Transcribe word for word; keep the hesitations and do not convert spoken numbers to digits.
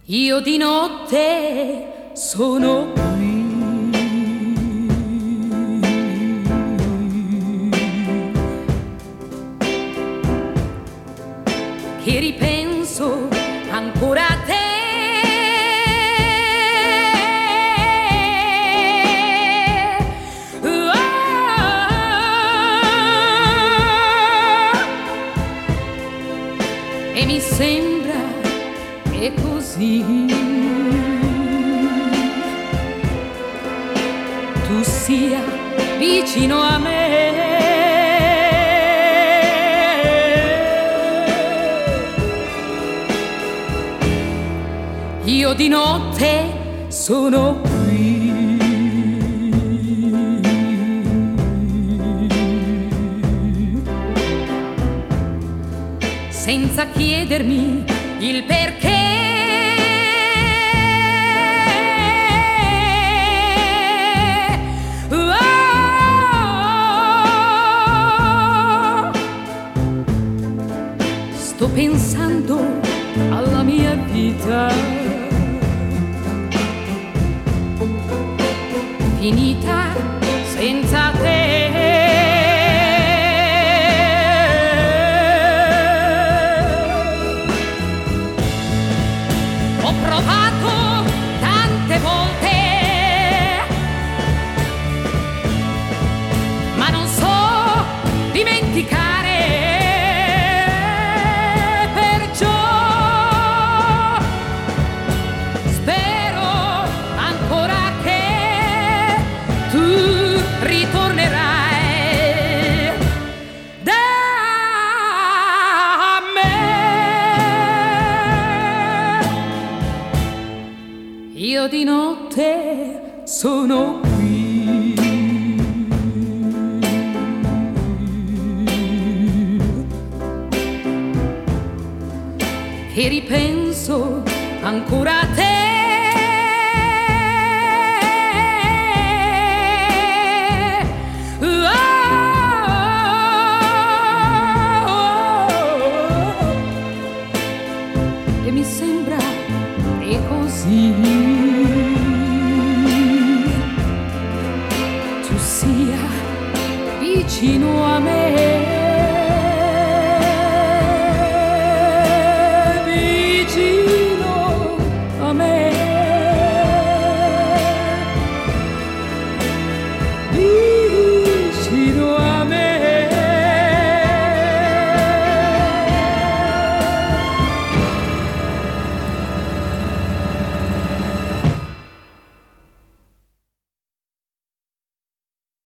Io di notte sono qui, che ripenso ancora a te. E mi sembra che così tu sia vicino a me. Io di notte sono qui, senza chiedermi il perché. Oh, sto pensando alla mia vita finita senza te. Ho provato tante volte, ma non so dimenticare, perciò spero ancora che tu ritornerai da me. Io di notte sono qui, che ripenso ancora a te. Oh, e mi sembra che così tu sia vicino a